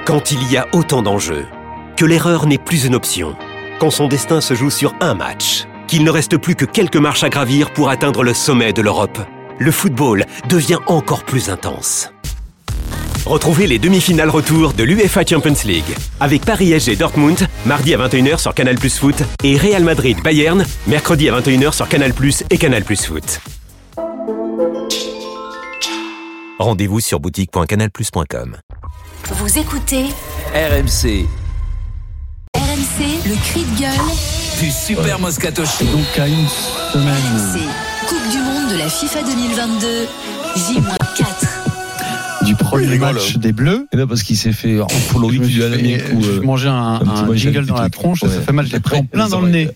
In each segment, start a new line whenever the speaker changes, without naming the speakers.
Quand il y a autant d'enjeux, que l'erreur n'est plus une option, quand son destin se joue sur un match, qu'il ne reste plus que quelques marches à gravir pour atteindre le sommet de l'Europe, le football devient encore plus intense. Retrouvez les demi-finales retour de l'UEFA Champions League avec Paris SG Dortmund, mardi à 21h sur Canal+ Foot et Real Madrid Bayern, mercredi à 21h sur Canal+ et Canal+ Foot. Rendez-vous sur boutique.canalplus.com.
Vous écoutez
RMC.
RMC, le cri de gueule
Du Super Moscato Show.
Donc à une semaine
RMC, Coupe du Monde de la FIFA 2022, J-4.
du premier match des Bleus.
Et là, parce qu'il s'est fait en follow it, il a donné un coup.
Je mangeais un jingle dans la tronche, ça fait mal, je l'ai pris en plein dans le nez.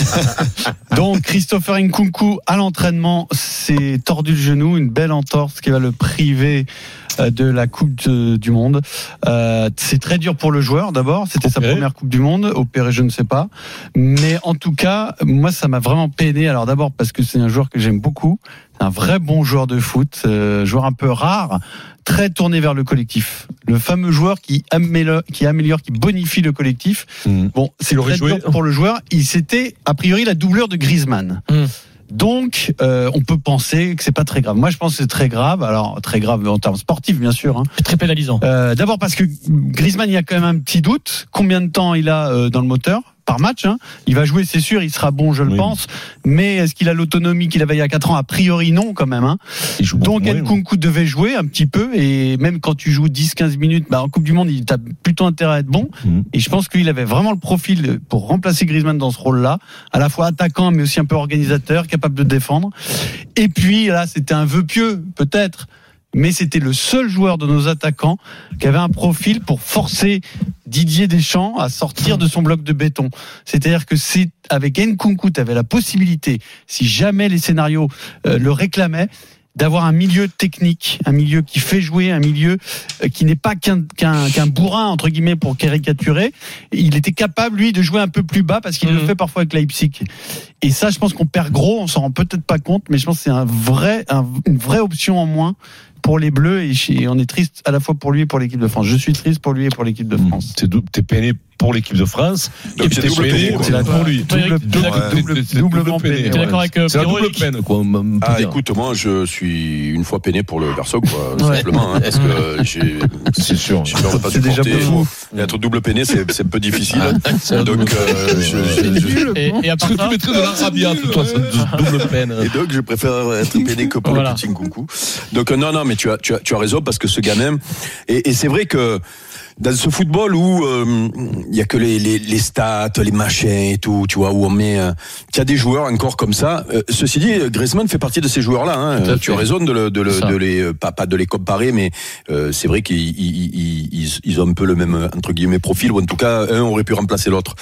Donc Christopher Nkunku à l'entraînement s'est tordu le genou, une belle entorse qui va le priver de la Coupe du Monde. C'est très dur pour le joueur d'abord, c'était sa première Coupe du Monde, opéré je ne sais pas, mais en tout cas moi ça m'a vraiment peiné. Alors d'abord parce que c'est un joueur que j'aime beaucoup, c'est un vrai bon joueur de foot, joueur un peu rare, très tourné vers le collectif, le fameux joueur qui améliore, qui bonifie le collectif. Bon, c'est très dur pour le joueur. Il s'était a priori la doublure de Griezmann. Donc, on peut penser que c'est pas très grave. Moi, je pense que c'est très grave. Alors, très grave en termes sportifs, bien sûr. Hein.
Très pénalisant.
D'abord parce que Griezmann, il y a quand même un petit doute. Combien de temps il a dans le moteur par match, hein. Il va jouer, c'est sûr, il sera bon, je le pense. Mais est-ce qu'il a l'autonomie qu'il avait il y a 4 ans? A priori, non, quand même. Hein. Donc, Nkunku devait jouer un petit peu. Et même quand tu joues 10-15 minutes, en Coupe du Monde, il a plutôt intérêt à être bon. Et je pense qu'il avait vraiment le profil pour remplacer Griezmann dans ce rôle-là. À la fois attaquant, mais aussi un peu organisateur, capable de défendre. Et puis, là, c'était un vœu pieux, peut-être. Mais c'était le seul joueur de nos attaquants qui avait un profil pour forcer Didier Deschamps à sortir de son bloc de béton. C'est-à-dire que c'est avec Nkunku, tu avais la possibilité, si jamais les scénarios le réclamaient, d'avoir un milieu technique, un milieu qui fait jouer, un milieu qui n'est pas qu'un bourrin, entre guillemets, pour caricaturer. Il était capable, lui, de jouer un peu plus bas parce qu'il le fait parfois avec Leipzig. Et ça, je pense qu'on perd gros, on s'en rend peut-être pas compte, mais je pense que c'est une vraie option en moins pour les Bleus, et on est triste à la fois pour lui et pour l'équipe de France. Je suis triste pour lui et pour l'équipe de France.
T'es peiné pour l'équipe de France,
donc
et t'es peiné pour lui.
Doublement peiné.
T'es d'accord avec
c'est la double peine, quoi.
Écoute, moi, je suis une fois peiné pour le garçon, quoi, simplement, hein, parce que
c'est sûr.
J'ai peur de pas
c'est déjà
supporter.
fou.
Être double peiné, c'est un peu difficile. Donc,
et après
tu mettrais de l'Arabia, toi, c'est double peine.
Et donc, je préfère être peiné que pour le petit Nkunku. Donc, non, mais tu as raison, parce que ce gamin, et c'est vrai que dans ce football où il y a que les stats, les machins et tout, tu vois, où on met, il y a des joueurs encore comme ça. Ceci dit, Griezmann fait partie de ces joueurs-là. Hein. Tu as raison de les pas de les comparer, mais c'est vrai qu'ils ont un peu le même entre guillemets profil, ou en tout cas un aurait pu remplacer l'autre.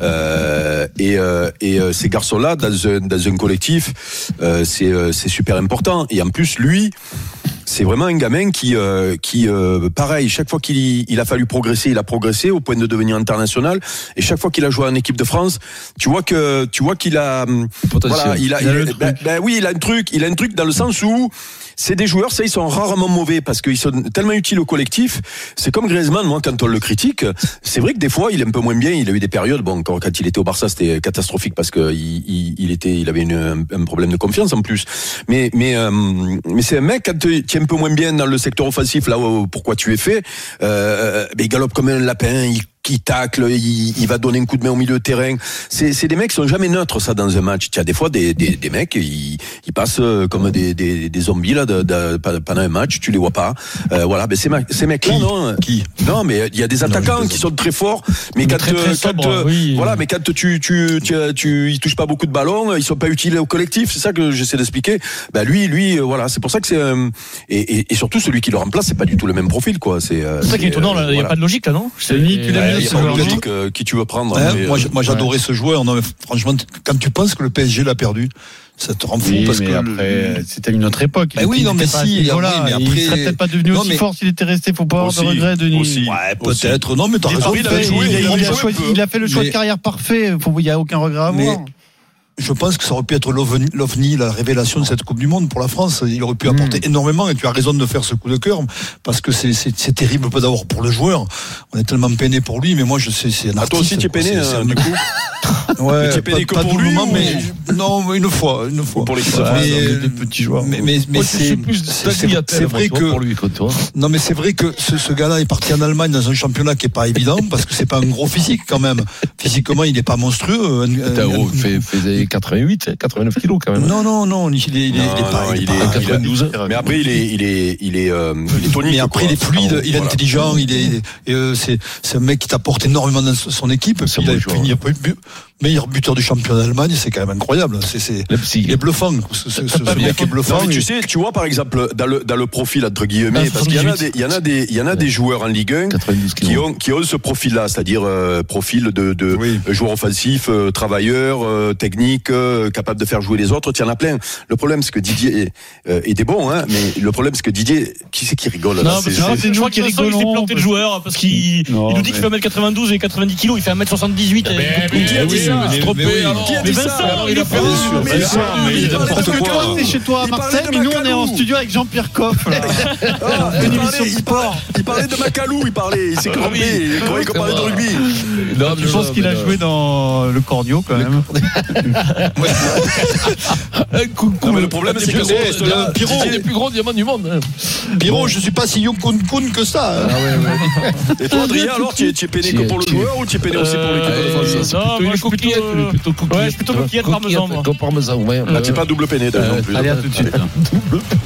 Et ces garçons-là dans un collectif, c'est super important. Et en plus, lui, c'est vraiment un gamin qui pareil, chaque fois qu'il a fallu progresser, il a progressé au point de devenir international. Et chaque fois qu'il a joué en équipe de France, tu vois qu'il a, voilà, il a un truc dans le sens où c'est des joueurs, ça, ils sont rarement mauvais parce qu'ils sont tellement utiles au collectif. C'est comme Griezmann, moi, quand on le critique, c'est vrai que des fois, il est un peu moins bien. Il a eu des périodes, bon, quand il était au Barça, c'était catastrophique parce que il avait un problème de confiance en plus. Mais c'est un mec, quand tu es un peu moins bien dans le secteur offensif, là, pourquoi tu es fait, il galope comme un lapin, qui tacle, il va donner un coup de main au milieu de terrain. C'est des mecs qui sont jamais neutres, ça, dans un match. Tu as des fois des mecs, ils passent comme des zombies là pendant un match, tu les vois pas. Voilà, ben ces mecs-là, non, mais il y a des attaquants qui sont très forts, mais quand mais quand ils touchent pas beaucoup de ballons, ils sont pas utiles au collectif. C'est ça que j'essaie d'expliquer. Ben lui, voilà, c'est pour ça que c'est et surtout celui qui le remplace, c'est pas du tout le même profil, quoi. C'est ça
qui est étonnant. Il y a pas de logique là, non?
C'est ni tu l'as
il y a pas de logique qui tu veux prendre.
Moi j'adorais ce joueur. Non, mais franchement, quand tu penses que le PSG l'a perdu, ça te rend fou parce que
après c'était une autre époque.
Mais il
serait peut-être pas devenu aussi fort s'il était resté. Faut pas avoir de regrets, Denis.
Ouais, peut-être. Non, mais t'as raison.
Il a fait le choix de carrière parfait. Il y a aucun regret à avoir.
je pense que ça aurait pu être l'OVNI, la révélation de cette Coupe du Monde pour la France. Il aurait pu apporter énormément, et tu as raison de faire ce coup de cœur, parce que c'est terrible, pas d'abord pour le joueur. On est tellement peiné pour lui, mais moi je sais, c'est un artiste.
Toi aussi tu es peiné, du coup.
Ouais,
tu es peiné que pour lui
moment, mais non, une fois.
Pour l'équipe de France,
des petits joueurs. Mais c'est vrai que
pour lui, tu vois.
Non, mais c'est vrai que ce gars-là est parti en Allemagne dans un championnat qui est pas évident, parce que c'est pas un gros physique quand même. Physiquement, il est pas monstrueux.
Il faisait 88, 89 kilos quand même.
Non, il est pas
92.
Mais après, il est tonique.
Mais après, il est fluide, il est intelligent, c'est un mec qui t'apporte énormément dans son équipe. Puis il a fini meilleur buteur du championnat d'Allemagne, c'est quand même incroyable. Il est bluffant. Ce mec est bluffant.
Non, mais tu vois, par exemple, dans le profil, entre guillemets, parce qu'il y en a des joueurs en Ligue 1 qui ont ce profil-là, c'est-à-dire profil de joueur offensif, travailleur, technique, capable de faire jouer les autres. Il y en a plein. Le problème, c'est que Didier était bon, hein, mais le problème, c'est que Didier, qui c'est qui rigole là?
Non, je crois qu'il rigole, il s'est planté le joueur, parce qu'il nous dit qu'il fait 1m92 et 90 kg, il fait 1m78.
Qui a dit ça? Qui a dit ça?
Il a fait
Parce que toi, t'es chez toi à Marseille, mais nous, on est en studio avec Jean-Pierre Coff.
Il parlait de Macalou, il s'est crampé, il croyait qu'on parlait de rugby.
Je pense qu'il a joué dans le Cordio quand même.
Non, mais le problème, c'est que
Pierrot, il est le plus gros diamant du monde.
Pierrot, je suis pas si young que ça.
Et toi, Adrien, alors, tu es peiné que pour le joueur ou tu es peiné aussi pour l'équipe de France?
Non, moi je suis plutôt coquillette parmesan.
Parmesan, ouais.
Tu n'es pas double peiné, non plus.
Allez, à tout de suite.